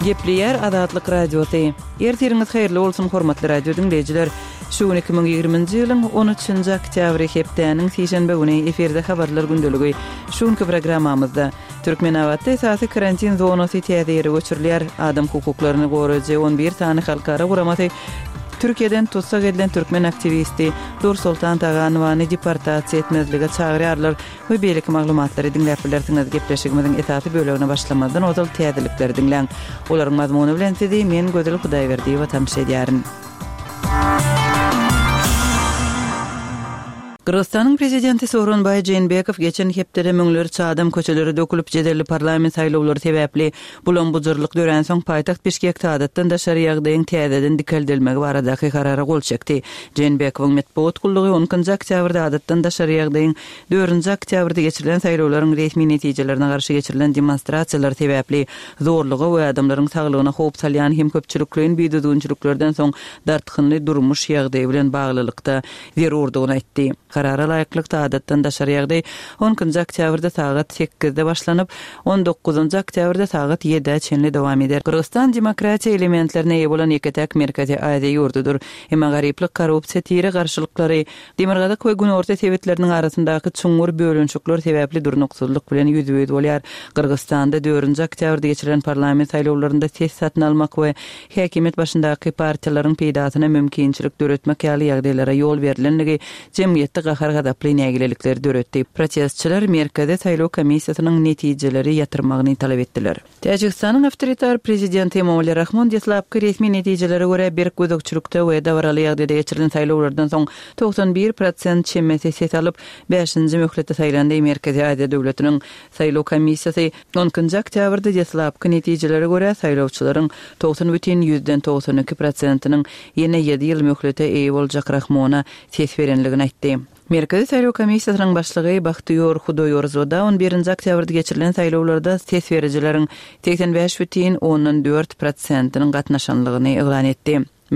Gepliyer Azatlyk Radiosu. Ertiriňiz haýyrly bolsun hormatly radio dinleýijiler. Şu 2020-nji ýylyň 13-nji oktýabry hepdeniň sýşembe güni eferde habarlar gündeligi. Şuňky programmamyzda Türkmen awatda esasy karantin zonasy täze göçürilýär. Adam hukuklaryny goraýjy 11 tany halkara guramaty Türkiýeden tutsak edilen Türkmen aktivisti Dur Sultan Taganowany deportasiýa etmezlige çagyrýarlar. Bu beýlik maglumatlary dinläp bilersiňiz. Gepleşigimiziň esasy bölegine başlamadan ozal täzelikleri dinleň. Olaryň mazmuny bilen sizi men Gödel Hudaýberdiýewa tamşa edýärin. Kırgızstanyň prezidenti Sooronbay Jeenbekow geçen hepdede müňlerçe adam köçeleri dökülüp jederli parlament saýlawlary sebäpli bulan bujurlyk dören soň paýtaxt Bişkekde adatdan da şary ýagdaýyň täzeden dikeldelmegi baradaky karara gol çekdi. Jeenbekowyň metbuat gullugy 10-njy oktýabrda adatdan da şary ýagdaýyň 4-nji oktýabrda geçirilen saýlawlaryň resmi netijelerine garşy geçirilen demonstrasiýalar sebäpli zorlugy we adamlaryň saglygyna howp salýan hem köpçülikliň biýdüdünçülüklerden soň dartykynly durmuş ýagdaýy bilen baglylykda zerurdygyny aýtdy. Karara laýyklykda adatdan da şary ýagdaý 10-njy oktýabrda saat 8-de başlanyp 19-njy oktýabrda saat 7-de çenli dowam eder. Kırgızstan demokratiýa elementlerine ýa bolan ýeketek Merkezi Aziýa ýurdudur. Hem garyplyk, korrupsiýa, tire garşylyklary, demirgadyk we gün orta sebäpleriniň arasyndaky çuňur bölünçükler sebäpli durnuksuzlyk bilen ýüzüýet bolýar. Kırgızstanda 4-nji oktýabrda geçirilen parlament saýlawlarynda ses satyn almak we häkimet başyndaky partiýalaryň peýdasyna mümkinçilik döretmek ýaly ýagdaýlara ýol berilenligi jemgyýetde gahar gadaply nägilelikleri döretdi. Protestçiler Merkezi saýlaw komissiýasynyň netijeleri ýatyrmagyny talap etdiler. Täjikistanyň awtoritar prezidenti Emomali Rahmon deslapky resmi netijelere görä bir gözükçülükde we dawraly ýagdaýda geçirilen saýlawlardan soň 91% çemmesi ses alyp 5-nji möhletde saýlandy. Merkezi Aziýa döwletiniň saýlaw komissiýasy 10-njy oktýabrda deslapky netijelere görä saýlawçylaryň 90,92%-nyň ýene 7 ýyl möhlete eýe boljak Rahmona ses berenligini aýtdy. Merkezi saýlaw komissiýasynyň başlygy Bahtyyor Hudoýorzoda 11-nji oktýabrda geçirilen saýlawlarda ses berijileriň 85,4%-nyň gatnaşanlygyny eglan etdi.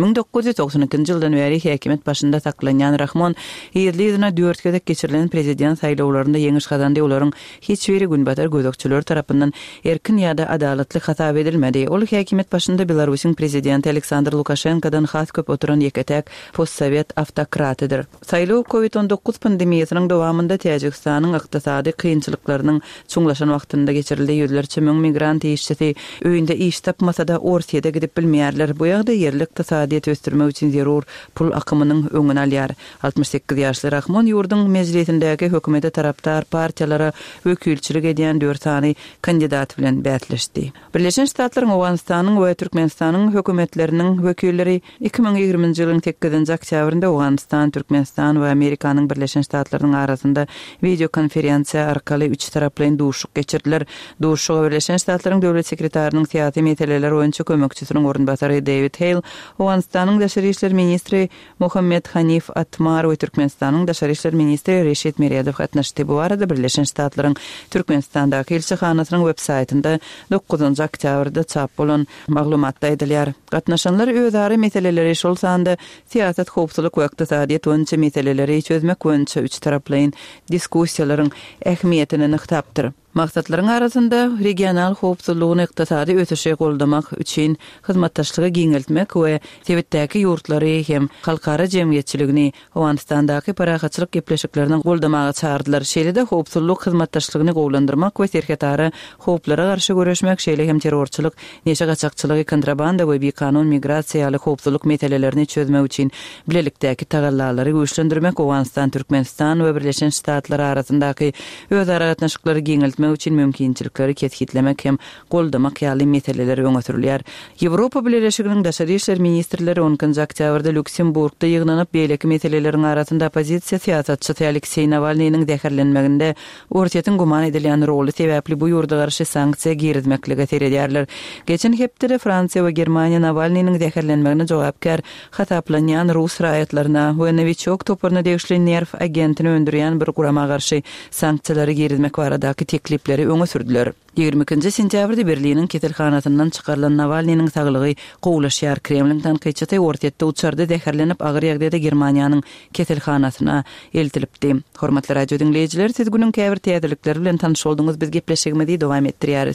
1992-nji ýyldan beri häkimet başynda saklanýan Rahmon ýerliýizine 4 gezek geçirilen prezident saýlawlarynda ýeňiş gazandy. Olaryň hiç biri günbatar gözükçüler tarapyndan erkin ýa-da adalatly hasap edilmedi. Ol häkimet başynda Belarusyň prezidenti Aleksandr Lukashenkodan has köp oturan ýeketek postsowet awtokratydyr. Saýlaw COVID-19 pandemiýasynyň dowamında Täjikistanyň ykdysady kynçylyklarynyň çuňlaşan wagtynda geçirildi. Ýüzlerçe müň migrant işçisi öýünde iş tapmasa da Orsiýada gidip bilmeýärler. Bu ýagda yerlik iqtisadiýet östürmek üçin zerur pul akymynyň öňüne alýar. 68 ýaşly Rahmon ýurduň mejlisindäki hökümete taraptar partiýalara wekilçilik edýän 4 tany kandidat bilen bätleşdi. Birleşen Ştatlaryň, Awganistanyň we Türkmenistanyň hökümetleriniň wekilleri 2020-nji ýylyň 8-nji oktýabrynda Awganistan, Türkmenistan we Amerikanyň Birleşen Ştatlarynyň arasynda video konferensiýa arkaly 3 taraply duşuk geçirdiler. Duşuga Birleşen Ştatlaryň döwlet sekretarinyň syýasy meseleler boýunça kömekçisiniň orunbasary David Hale, Awganistanyň daşary işler ministri Mohammed Hanif Atmar we Türkmenistanyň daşary işler ministri Reşit Meriýadow gatnaşdy. Bu arada Birleşen Ştatlaryň Türkmenistandaky elçixanasynyň web saýtynda 9-njy oktýabrda çap bolan maglumatda edilýär. Gatnaşanlar özleri meseleleri şol sanda siýasat, howpsuzlyk we ykdysadyýet boýunça meseleleri çözmek boýunça 3 taraply diskussiýalaryň ähmiýetini nyktapdyr. Maksatlaryň arasynda regional howpsuzlygyny ykdysady ötüşe goldamak üçin hyzmatdaşlygy giňeltmek we sebätdäki ýurtlary hem halkara jemgyýetçiligini Awganistandaky parahatçylyk gepleşiklerini goldamagy çağırdylar. Şeýle-de howpsuzlyk hyzmatdaşlygyny gowlandyrmak we serhetara howplara garşy görüşmek, şeýle hem terrorçylyk, neşe gaçakçylygy, kontrabanda we bekanun migrasiýa ýaly howpsuzlyk meselelerini çözmek üçin bilelikdäki tagallalary güýçlendirmek Awganistan, Türkmenistan we Birleşen Ştatlar arasyndaky özara gatnaşyklary giňeltmek üçün mümkinçilikleri ketgitlemek hem goldamak ýaly meseleler öňe sürülýär. Ýewropa Birleşiginiň daşary işler ministrleri 10-njy oktýabrda Lüksemburgda ýygnanyp beýleki meseleleriň arasynda opozisiýa syýasatçysy Aleksey Navalnyň däherlenmeginde Orsiýatyň guman edilen roly sebäpli bu ýurda garşy sanksiýa girizmeklige seredýärler. Geçen hepde Fransiýa we Germaniýa Navalnyň däherlenmegine jogapkar hasaplanýan Rus raýatlaryna we Novichok topuryna degişli nerv agentini öndürýän bir gurama garşy sanksiýalary girizmek baradaky teklipleri öňe sürdüler. 22 sentýabrda Berliniň ketelhanasyndan çykarylan Navalnyň saglygy gowlaşýar. Kremlin tanqyçysy ortatda uçarda däherlenip agyr ýagdaýda Germaniýanyň ketelhanasyna eltilipdi. Hormatly radio dinleýijiler, siz günüň käbir täzelikleri bilen tanyş bolduňyz. Biz gepleşigimizi dowam etdirýäris.